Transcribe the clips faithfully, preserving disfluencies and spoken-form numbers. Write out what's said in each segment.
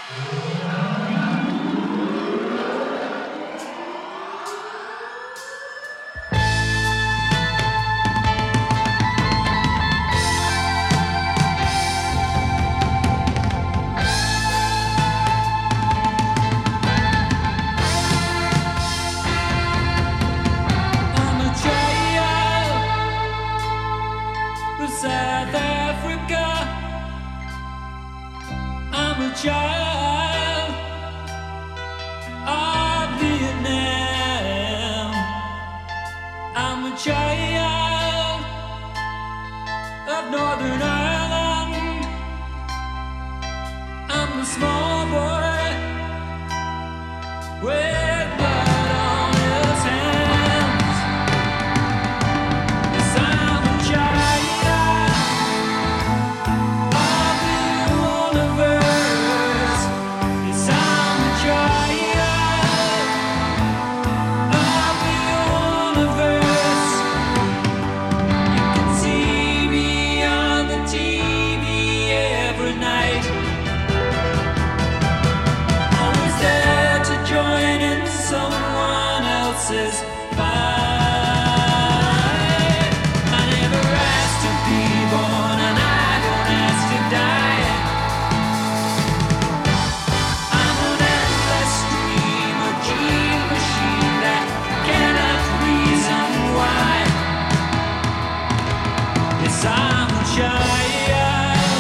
South Africa. I'm a child of Vietnam. I'm a child of Northern Ireland. I'm the small boy with blood on his hands. Yes, I'm a child of the universe. Yes, I'm a child of the universe. You can see me on the T V every night. Always there to join in someone else's fight. I never asked to be born, and I don't ask to die. I'm an endless dream, a dream machine that cannot reason why. Yes, I'm a child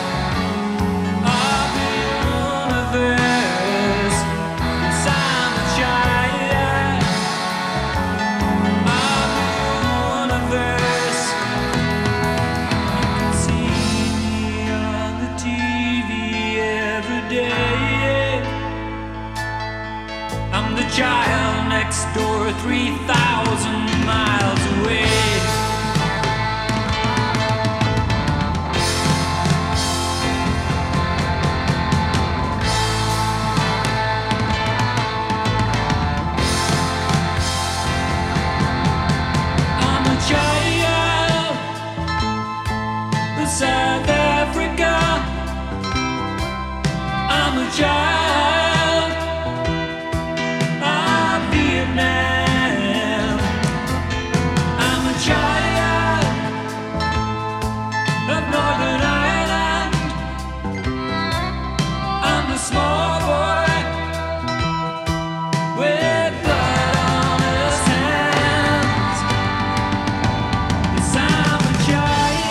of the universe. Yes, I'm a child of the universe. You can see me on the T V every day. I'm the child next door, three thousand miles away. I'm a child of South Africa. I'm a child of Vietnam. I'm a child of Northern Ireland. I'm the small boy with blood on his hands. Yes, I'm a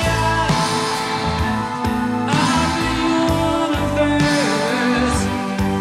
child of the universe.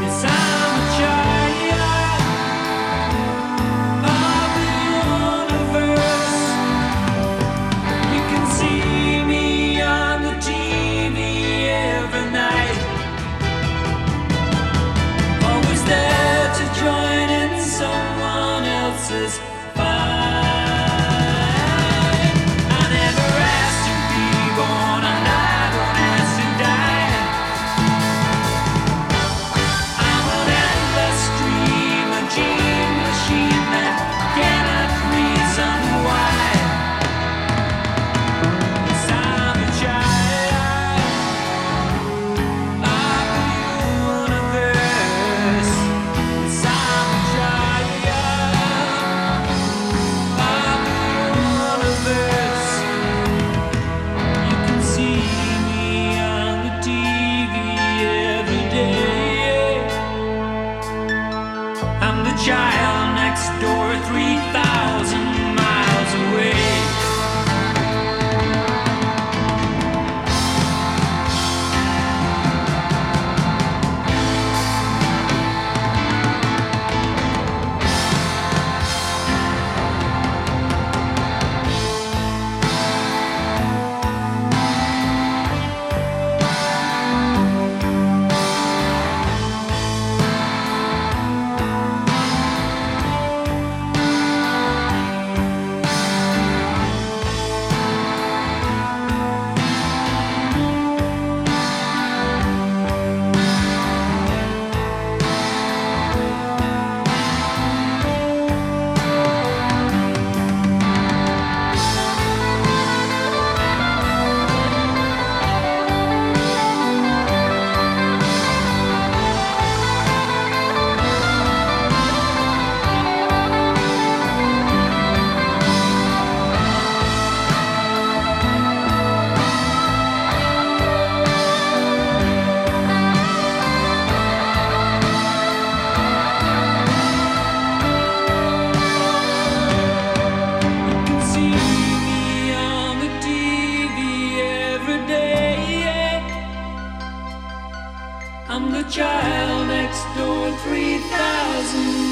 child next door three thousand